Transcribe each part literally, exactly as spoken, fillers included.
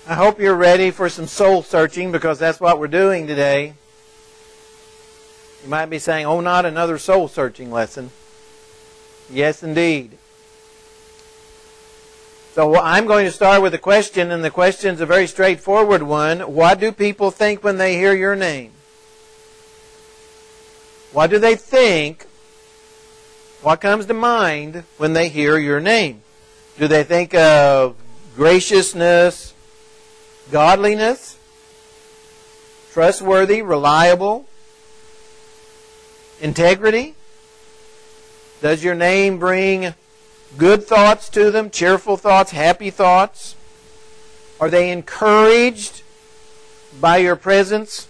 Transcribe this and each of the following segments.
I hope you're ready for some soul searching, because that's what we're doing today. You might be saying, oh, not another soul searching lesson. Yes, indeed. So I'm going to start with a question, and the question is a very straightforward one. What do people think when they hear your name? What do they think? What comes to mind when they hear your name? Do they think of graciousness, godliness, trustworthy, reliable, integrity? Does your name bring good thoughts to them, cheerful thoughts, happy thoughts? Are they encouraged by your presence?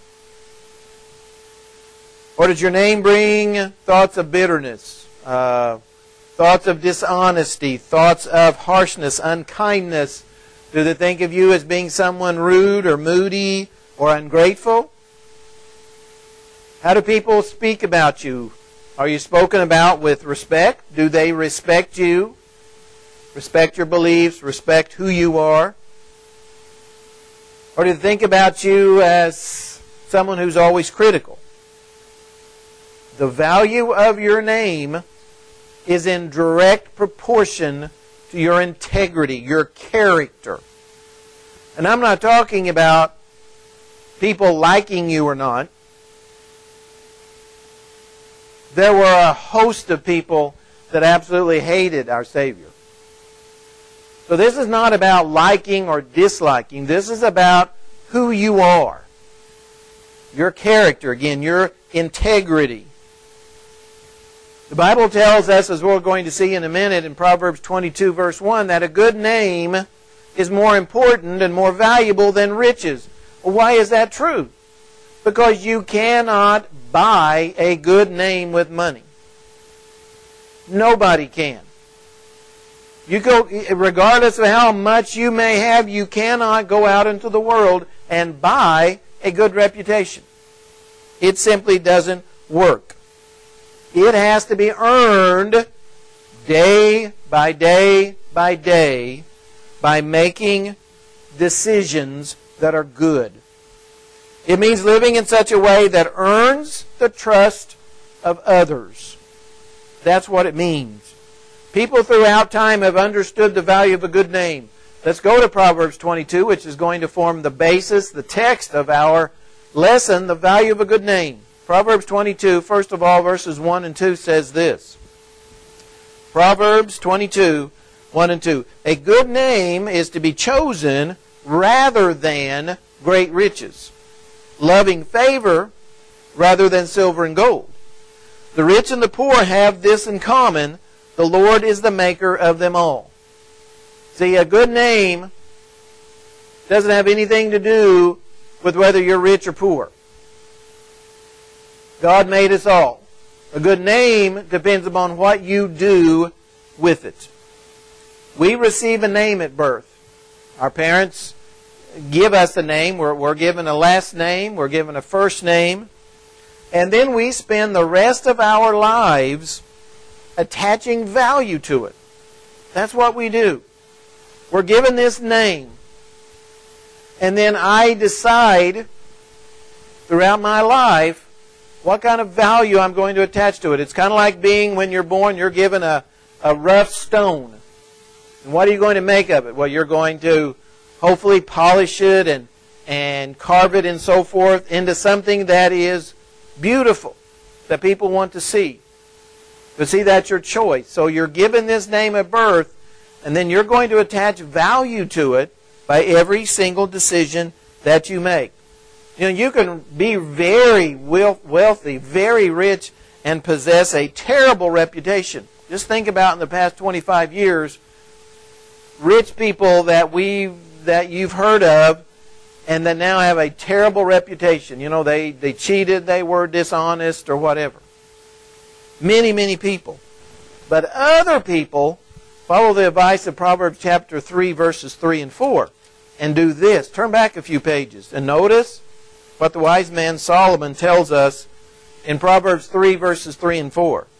Or does your name bring thoughts of bitterness, uh, thoughts of dishonesty, thoughts of harshness, unkindness? Do they think of you as being someone rude or moody or ungrateful? How do people speak about you? Are you spoken about with respect? Do they respect you? Respect your beliefs? Respect who you are? Or do they think about you as someone who's always critical? The value of your name is in direct proportion to your integrity, your character. And I'm not talking about people liking you or not. There were a host of people that absolutely hated our Savior. So this is not about liking or disliking. This is about who you are. Your character, again, your integrity. The Bible tells us, as we're going to see in a minute in Proverbs twenty-two, verse one, that a good name is more important and more valuable than riches. Well, why is that true? Because you cannot buy a good name with money. Nobody can. You go, regardless of how much you may have, you cannot go out into the world and buy a good reputation. It simply doesn't work. It has to be earned day by day by day by making decisions that are good. It means living in such a way that earns the trust of others. That's what it means. People throughout time have understood the value of a good name. Let's go to Proverbs twenty-two, which is going to form the basis, the text of our lesson, the value of a good name. Proverbs twenty-two, first of all, verses one and two says this. Proverbs twenty-two, one and two. A good name is to be chosen rather than great riches, loving favor rather than silver and gold. The rich and the poor have this in common: the Lord is the maker of them all. See, a good name doesn't have anything to do with whether you're rich or poor. God made us all. A good name depends upon what you do with it. We receive a name at birth. Our parents give us a name. We're, we're given a last name. We're given a first name. And then we spend the rest of our lives attaching value to it. That's what we do. We're given this name. And then I decide throughout my life what kind of value I'm going to attach to it. It's kind of like being, when you're born, you're given a, a rough stone. And what are you going to make of it? Well, you're going to hopefully polish it and, and carve it and so forth into something that is beautiful, that people want to see. But see, that's your choice. So you're given this name at birth, and then you're going to attach value to it by every single decision that you make. You know, you can be very wealthy, very rich, and possess a terrible reputation. Just think about in the past twenty-five years, rich people that we that you've heard of and that now have a terrible reputation. You know, they, they cheated, they were dishonest, or whatever. Many, many people. But other people follow the advice of Proverbs chapter three, verses three and four, and do this. Turn back a few pages and notice what the wise man Solomon tells us in Proverbs three, verses three and four.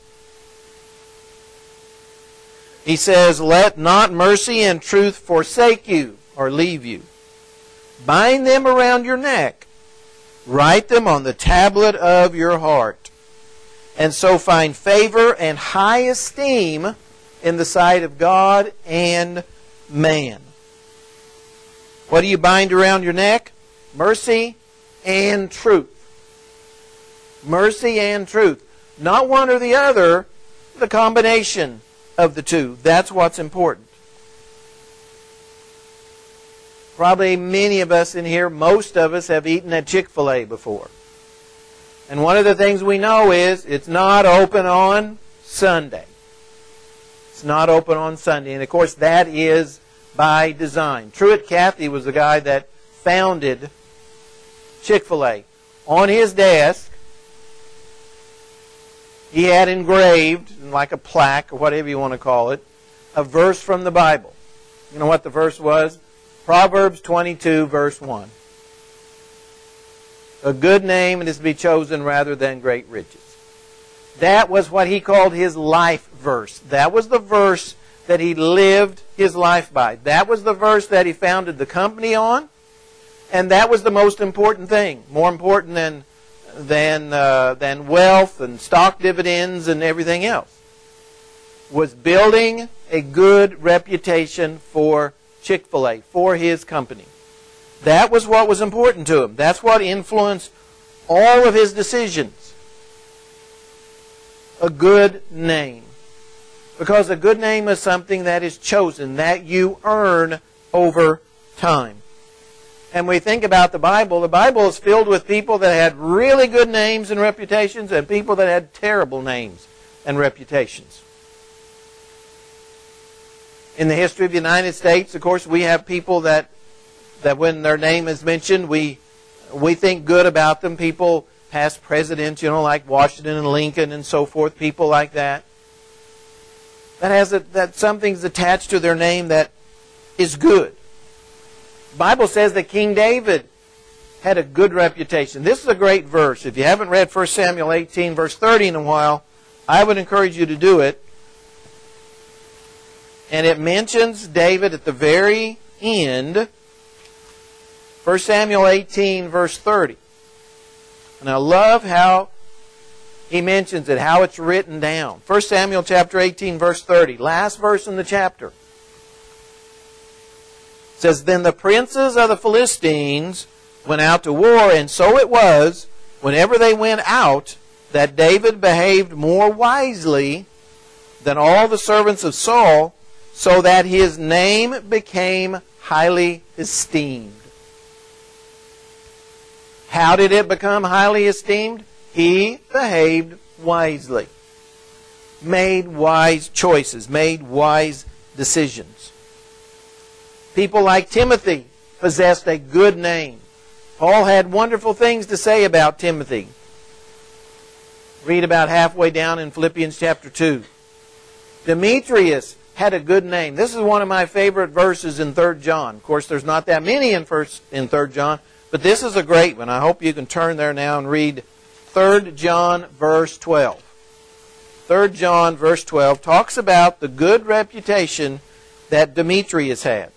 He says, "Let not mercy and truth forsake you," or leave you. Bind them around your neck. Write them on the tablet of your heart. And so find favor and high esteem in the sight of God and man. What do you bind around your neck? Mercy and truth. Mercy and truth. Not one or the other, the combination of the two. That's what's important. Probably many of us in here, most of us have eaten at Chick-fil-A before. And one of the things we know is it's not open on Sunday. It's not open on Sunday. And of course that is by design. Truett Cathy was the guy that founded Chick-fil-A. On his desk, he had engraved, like a plaque or whatever you want to call it, a verse from the Bible. You know what the verse was? Proverbs twenty-two, verse one. A good name is to be chosen rather than great riches. That was what he called his life verse. That was the verse that he lived his life by. That was the verse that he founded the company on. And that was the most important thing. More important than, than, uh, than wealth and stock dividends and everything else. Was building a good reputation for Chick-fil-A, for his company. That was what was important to him. That's what influenced all of his decisions. A good name. Because a good name is something that is chosen, that you earn over time. And we think about the Bible, the Bible is filled with people that had really good names and reputations and people that had terrible names and reputations. In the history of the United States, of course, we have people that that when their name is mentioned, we we think good about them. People, past presidents, you know, like Washington and Lincoln and so forth, people like that. That has a, that something's attached to their name that is good. The Bible says that King David had a good reputation. This is a great verse. If you haven't read First Samuel eighteen, verse thirty in a while, I would encourage you to do it. And it mentions David at the very end. First Samuel eighteen, verse thirty. And I love how he mentions it, how it's written down. First Samuel chapter eighteen, verse thirty. Last verse in the chapter. It says, Then the princes of the Philistines went out to war, and so it was, whenever they went out, that David behaved more wisely than all the servants of Saul, so that his name became highly esteemed. How did it become highly esteemed? He behaved wisely. Made wise choices. Made wise decisions. People like Timothy possessed a good name. Paul had wonderful things to say about Timothy. Read about halfway down in Philippians chapter two. Demetrius had a good name. This is one of my favorite verses in Third John. Of course, there's not that many in first in Third John, but this is a great one. I hope you can turn there now and read Third John verse twelve. Third John verse twelve talks about the good reputation that Demetrius had.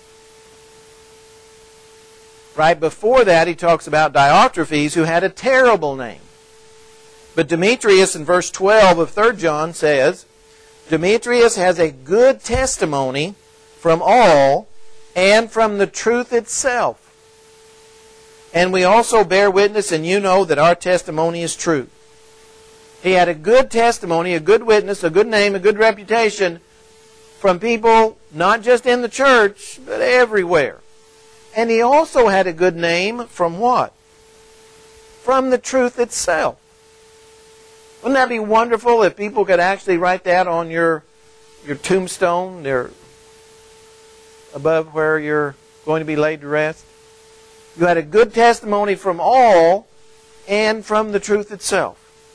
Right before that, he talks about Diotrephes, who had a terrible name. But Demetrius in verse twelve of Third John says, Demetrius has a good testimony from all and from the truth itself. And we also bear witness, and you know that our testimony is true. He had a good testimony, a good witness, a good name, a good reputation from people not just in the church, but everywhere. And he also had a good name from what? From the truth itself. Wouldn't that be wonderful if people could actually write that on your your tombstone, there above where you're going to be laid to rest? You had a good testimony from all and from the truth itself.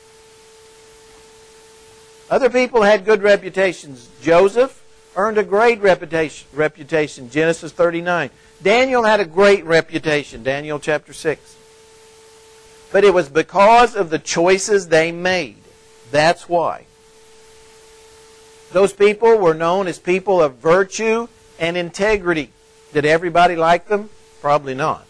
Other people had good reputations. Joseph earned a great reputation, reputation, Genesis thirty-nine. Daniel had a great reputation, Daniel chapter six. But it was because of the choices they made. That's why. Those people were known as people of virtue and integrity. Did everybody like them? Probably not.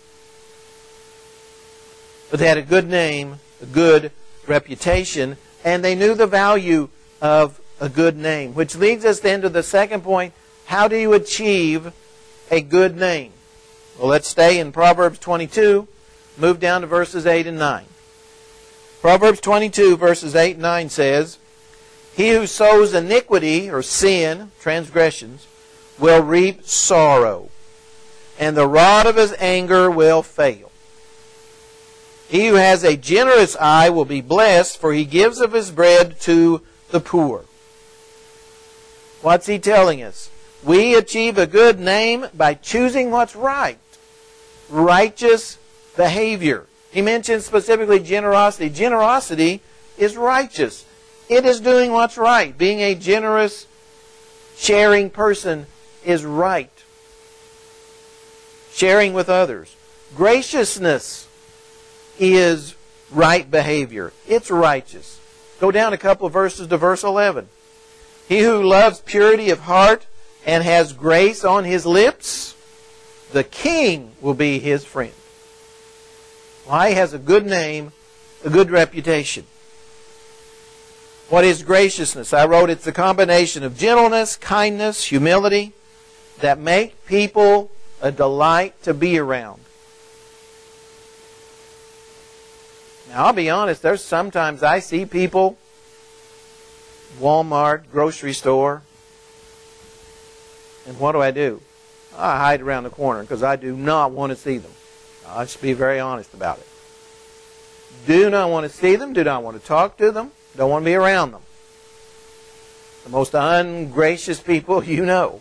But they had a good name, a good reputation, and they knew the value of a good name. Which leads us then to the second point. How do you achieve a good name? Well, let's stay in Proverbs twenty-two. Move down to verses eight and nine. Proverbs twenty-two, verses eight and nine says, "He who sows iniquity," or sin, transgressions, "will reap sorrow, and the rod of his anger will fail. He who has a generous eye will be blessed, for he gives of his bread to the poor." What's he telling us? We achieve a good name by choosing what's right. Righteous behavior. He mentions specifically generosity. Generosity is righteous. It is doing what's right. Being a generous, sharing person is right. Sharing with others. Graciousness is right behavior. It's righteous. Go down a couple of verses to verse eleven. "He who loves purity of heart and has grace on his lips, the king will be his friend." Why? He has a good name, a good reputation. What is graciousness? I wrote it's a combination of gentleness, kindness, humility that make people a delight to be around. Now, I'll be honest, there's sometimes I see people, Walmart, grocery store, and what do I do? I hide around the corner because I do not want to see them. I'll just be very honest about it. Do not want to see them, do not want to talk to them, don't want to be around them. The most ungracious people you know.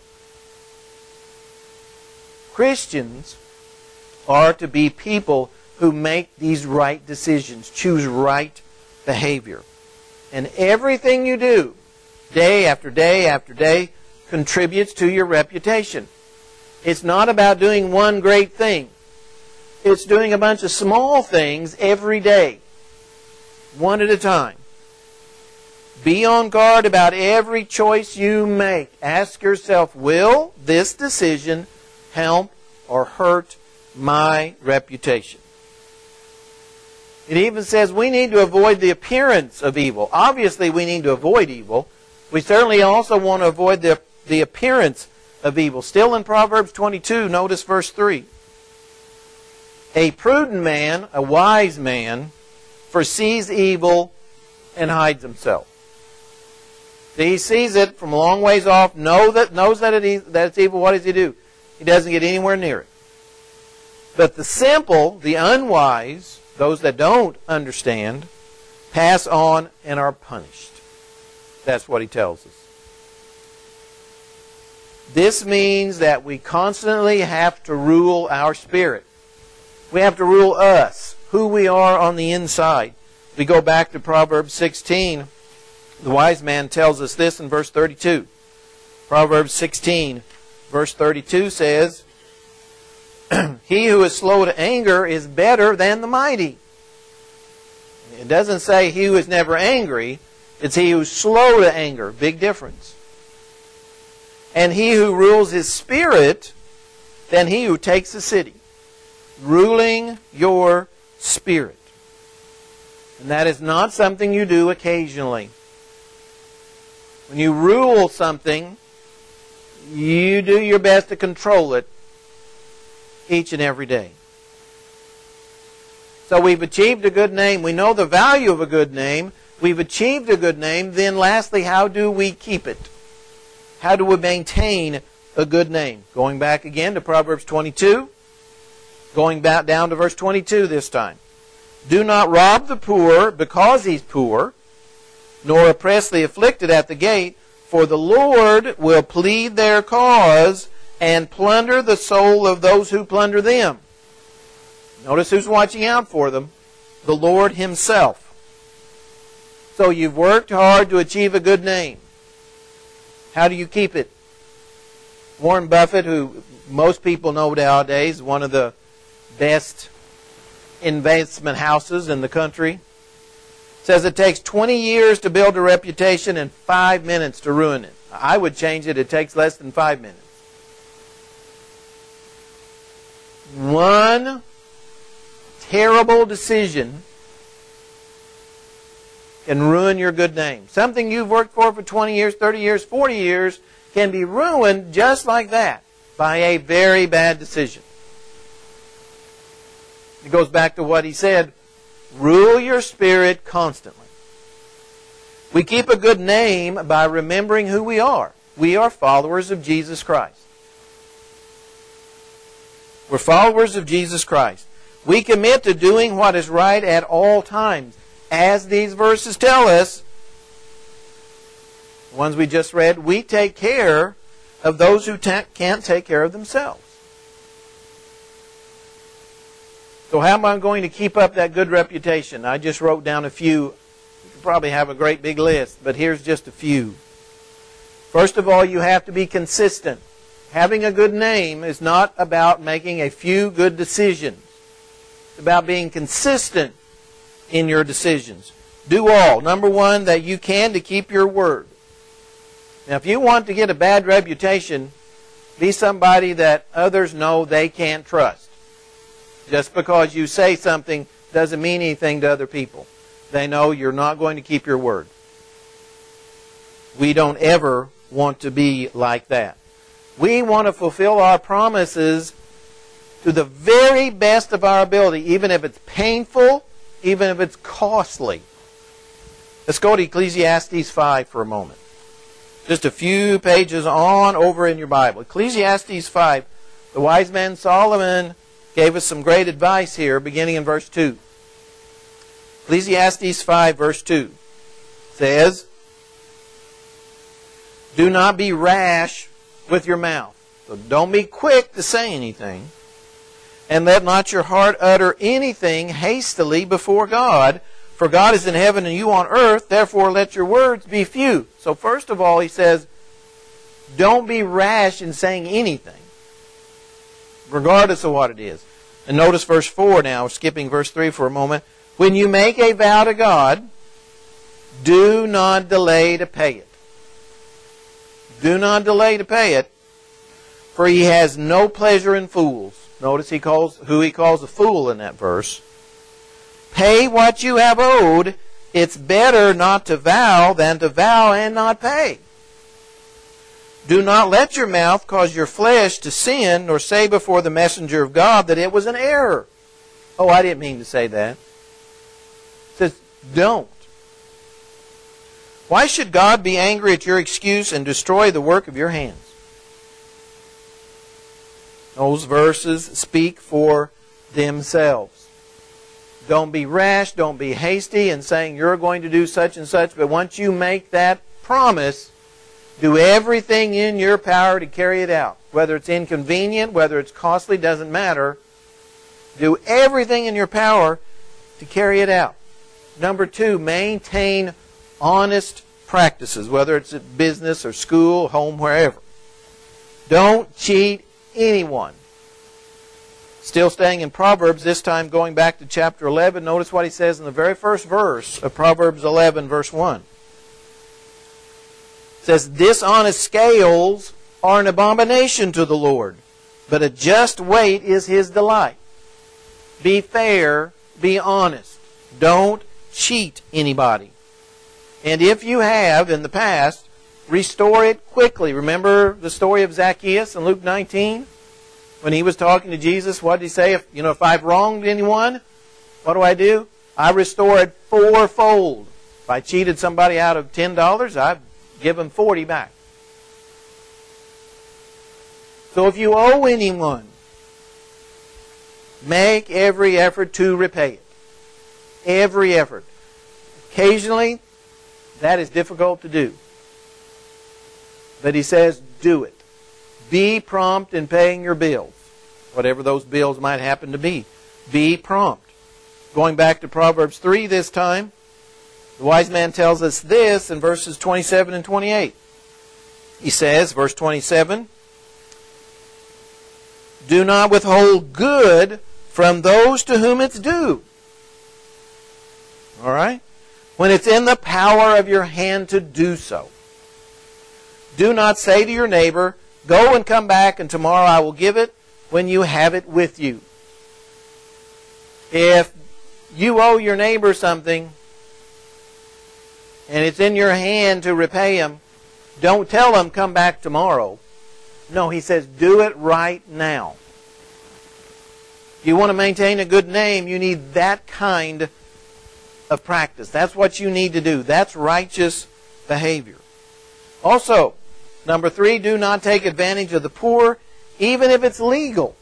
Christians are to be people who make these right decisions, choose right behavior. And everything you do, day after day after day, contributes to your reputation. It's not about doing one great thing. It's doing a bunch of small things every day, one at a time. Be on guard about every choice you make. Ask yourself, will this decision help or hurt my reputation? It even says we need to avoid the appearance of evil. Obviously, we need to avoid evil. We certainly also want to avoid the, the appearance of evil. Still in Proverbs twenty-two, notice verse three. "A prudent man, a wise man, foresees evil and hides himself." He sees it from a long ways off, know that, knows that, it is, that it's evil. What does he do? He doesn't get anywhere near it. But the simple, the unwise, those that don't understand, pass on and are punished. That's what he tells us. This means that we constantly have to rule our spirit. We have to rule us, who we are on the inside. We go back to Proverbs sixteen. The wise man tells us this in verse thirty-two. Proverbs sixteen, verse thirty-two says, "He who is slow to anger is better than the mighty." It doesn't say he who is never angry. It's he who's slow to anger. Big difference. "And he who rules his spirit than he who takes a city." Ruling your spirit. And that is not something you do occasionally. When you rule something, you do your best to control it each and every day. So we've achieved a good name. We know the value of a good name. We've achieved a good name. Then lastly, how do we keep it? How do we maintain a good name? Going back again to Proverbs twenty-two. Going back down to verse twenty-two this time. "Do not rob the poor because he's poor, nor oppress the afflicted at the gate, for the Lord will plead their cause and plunder the soul of those who plunder them." Notice who's watching out for them. The Lord Himself. So you've worked hard to achieve a good name. How do you keep it? Warren Buffett, who most people know nowadays, one of the best investment houses in the country, says it takes twenty years to build a reputation and five minutes to ruin it. I would change it. It takes less than five minutes. One terrible decision can ruin your good name. Something you've worked for for twenty years, thirty years, forty years can be ruined just like that by a very bad decision. It goes back to what he said, rule your spirit constantly. We keep a good name by remembering who we are. We are followers of Jesus Christ. We're followers of Jesus Christ. We commit to doing what is right at all times. As these verses tell us, the ones we just read, we take care of those who ta- can't take care of themselves. So how am I going to keep up that good reputation? I just wrote down a few. You could probably have a great big list, but here's just a few. First of all, you have to be consistent. Having a good name is not about making a few good decisions. It's about being consistent in your decisions. Do all. Number one, that you can to keep your word. Now, if you want to get a bad reputation, be somebody that others know they can't trust. Just because you say something doesn't mean anything to other people. They know you're not going to keep your word. We don't ever want to be like that. We want to fulfill our promises to the very best of our ability, even if it's painful, even if it's costly. Let's go to Ecclesiastes five for a moment. Just a few pages on over in your Bible. Ecclesiastes five. The wise man Solomon gave us some great advice here, beginning in verse two. Ecclesiastes five, verse two says, do not be rash with your mouth. So don't be quick to say anything. And let not your heart utter anything hastily before God. For God is in heaven and you on earth. Therefore let your words be few. So first of all, he says, don't be rash in saying anything, regardless of what it is. And notice verse four now, skipping verse three for a moment. When you make a vow to God, do not delay to pay it. Do not delay to pay it, for he has no pleasure in fools. Notice he calls who he calls a fool in that verse. Pay what you have owed. It's better not to vow than to vow and not pay. Do not let your mouth cause your flesh to sin, nor say before the messenger of God that it was an error. Oh, I didn't mean to say that. It says, don't. Why should God be angry at your excuse and destroy the work of your hands? Those verses speak for themselves. Don't be rash, don't be hasty in saying you're going to do such and such, but once you make that promise, do everything in your power to carry it out. Whether it's inconvenient, whether it's costly, doesn't matter. Do everything in your power to carry it out. Number two, maintain honest practices, whether it's at business or school, home, wherever. Don't cheat anyone. Still staying in Proverbs, this time going back to chapter eleven, notice what he says in the very first verse of Proverbs eleven, verse one. It says, dishonest scales are an abomination to the Lord, but a just weight is his delight. Be fair, be honest. Don't cheat anybody. And if you have in the past, restore it quickly. Remember the story of Zacchaeus in Luke nineteen? When he was talking to Jesus, what did he say? If, you know, if I've wronged anyone, what do I do? I restore it fourfold. If I cheated somebody out of ten dollars, I give them forty back. So if you owe anyone, make every effort to repay it. Every effort. Occasionally, that is difficult to do. But he says, do it. Be prompt in paying your bills, whatever those bills might happen to be. Be prompt. Going back to Proverbs three this time, the wise man tells us this in verses twenty-seven and twenty-eight. He says, verse twenty-seven, do not withhold good from those to whom it's due. All right? When it's in the power of your hand to do so. Do not say to your neighbor, go and come back and tomorrow I will give it, when you have it with you. If you owe your neighbor something and it's in your hand to repay him, don't tell him, come back tomorrow. No, he says, do it right now. If you want to maintain a good name, you need that kind of practice. That's what you need to do. That's righteous behavior. Also, number three, do not take advantage of the poor, even if it's legal.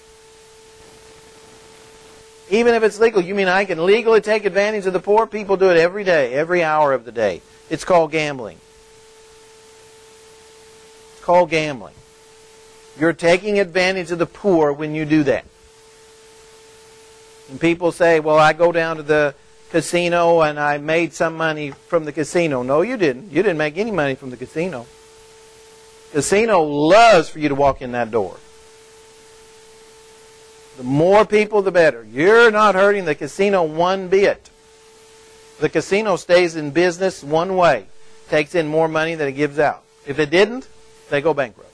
Even if it's legal. You mean I can legally take advantage of the poor? People do it every day, every hour of the day. It's called gambling. It's called gambling. You're taking advantage of the poor when you do that. And people say, well, I go down to the casino and I made some money from the casino. No, you didn't. You didn't make any money from the casino. Casino loves for you to walk in that door. The more people, the better. You're not hurting the casino one bit. The casino stays in business one way. Takes in more money than it gives out. If it didn't, they go bankrupt.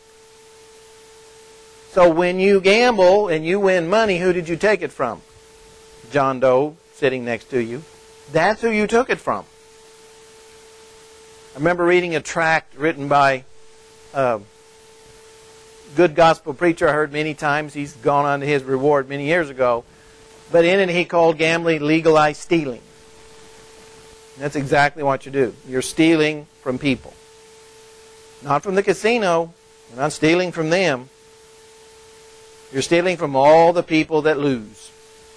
So when you gamble and you win money, who did you take it from? John Doe sitting next to you. That's who you took it from. I remember reading a tract written by a good gospel preacher I heard many times. He's gone on to his reward many years ago. But in it he called gambling legalized stealing. And that's exactly what you do. You're stealing from people. Not from the casino. You're not stealing from them. You're stealing from all the people that lose.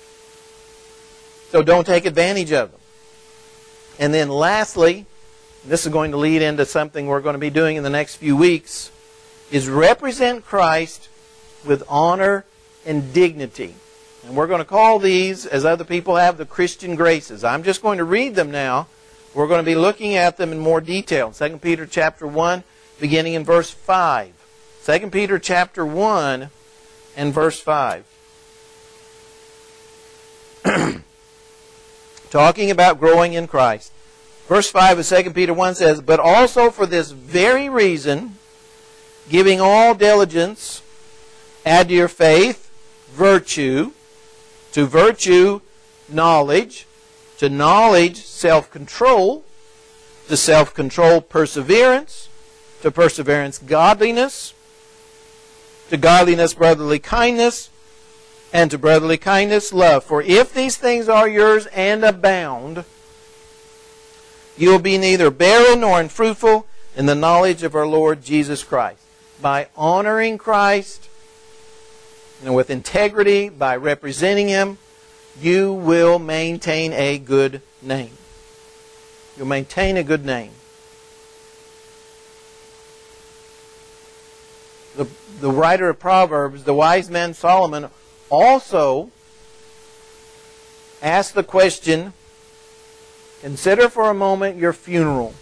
So don't take advantage of them. And then lastly, this is going to lead into something we're going to be doing in the next few weeks, is represent Christ with honor and dignity. And we're going to call these, as other people have, the Christian graces. I'm just going to read them now. We're going to be looking at them in more detail. Second Peter chapter one, beginning in verse five. Second Peter chapter one and verse five. Talking about growing in Christ. Verse five of Second Peter one says, but also for this very reason, giving all diligence, add to your faith virtue, to virtue knowledge, to knowledge self-control, to self-control perseverance, to perseverance godliness, to godliness brotherly kindness, and to brotherly kindness love. For if these things are yours and abound, you will be neither barren nor unfruitful in the knowledge of our Lord Jesus Christ. By honoring Christ, you know, with integrity, by representing Him, you will maintain a good name. You'll maintain a good name. The, the writer of Proverbs, the wise man Solomon, also asked the question, consider for a moment your funeral.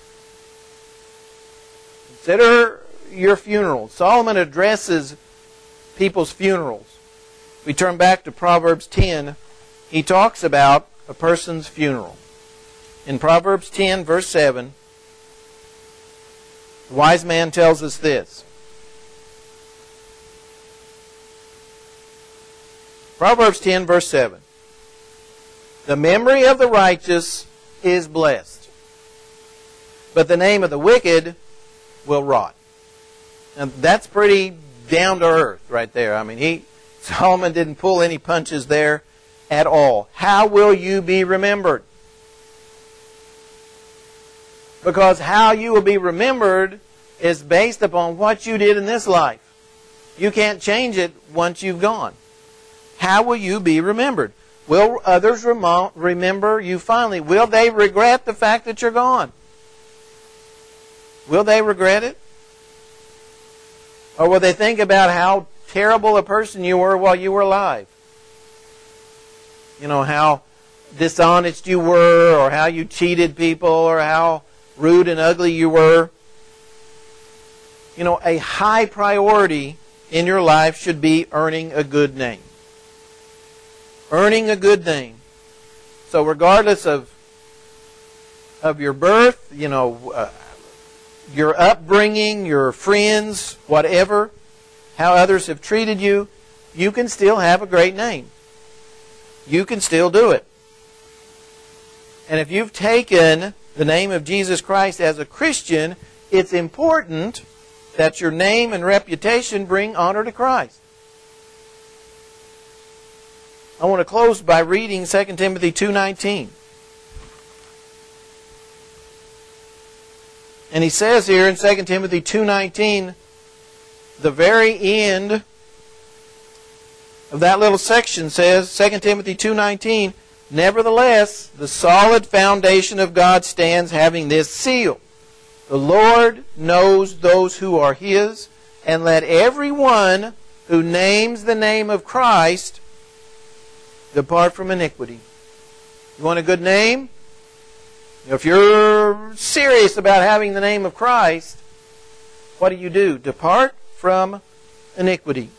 Consider your funeral. Solomon addresses people's funerals. If we turn back to Proverbs ten, he talks about a person's funeral. In Proverbs ten, verse seven, the wise man tells us this. Proverbs ten, verse seven. The memory of the righteous is blessed, but the name of the wicked will rot. And that's pretty down to earth right there. I mean, he Solomon didn't pull any punches there at all. How will you be remembered? Because how you will be remembered is based upon what you did in this life. You can't change it once you've gone. How will you be remembered? Will others remo- remember you finally? Will they regret the fact that you're gone? Will they regret it? Or will they think about how terrible a person you were while you were alive? You know, how dishonest you were, or how you cheated people, or how rude and ugly you were. You know, a high priority in your life should be earning a good name. Earning a good name. So regardless of of your birth, you know, uh, your upbringing, your friends, whatever, how others have treated you, you can still have a great name. You can still do it. And if you've taken the name of Jesus Christ as a Christian, it's important that your name and reputation bring honor to Christ. I want to close by reading Second Timothy two nineteen. And he says here in Second Timothy two nineteen, the very end of that little section says, Second Timothy two nineteen, nevertheless, the solid foundation of God stands, having this seal. The Lord knows those who are His, and let everyone who names the name of Christ depart from iniquity. You want a good name? If you're serious about having the name of Christ, what do you do? Depart from iniquity.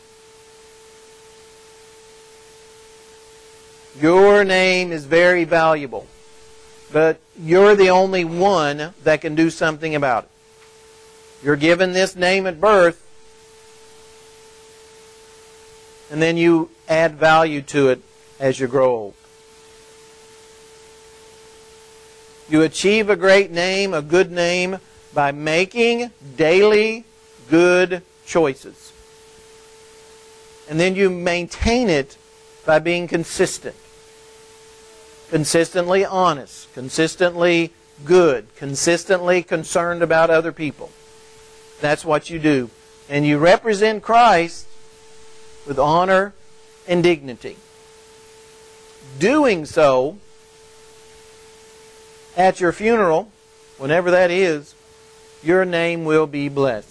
Your name is very valuable, but you're the only one that can do something about it. You're given this name at birth, and then you add value to it as you grow old. You achieve a great name, a good name, by making daily good choices. And then you maintain it by being consistent. Consistently honest, consistently good, consistently concerned about other people. That's what you do. And you represent Christ with honor and dignity. Doing so at your funeral, whenever that is, your name will be blessed.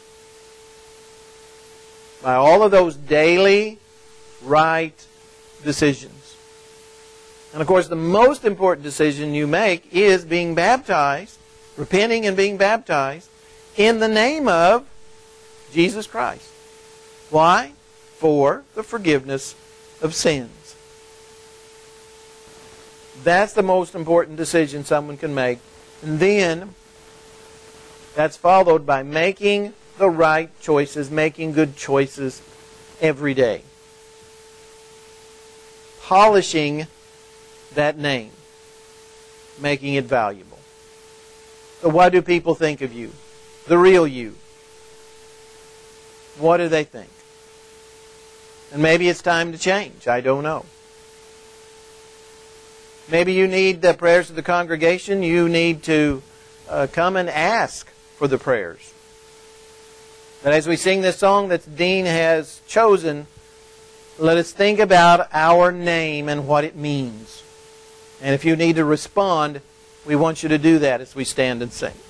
By all of those daily right decisions. And of course, the most important decision you make is being baptized, repenting and being baptized in the name of Jesus Christ. Why? For the forgiveness of sins. That's the most important decision someone can make. And then, that's followed by making the right choices, making good choices every day. Polishing that name. Making it valuable. So what do people think of you? The real you. What do they think? And maybe it's time to change. I don't know. Maybe you need the prayers of the congregation. You need to uh, come and ask for the prayers. But as we sing this song that Dean has chosen, let us think about our name and what it means. And if you need to respond, we want you to do that as we stand and sing.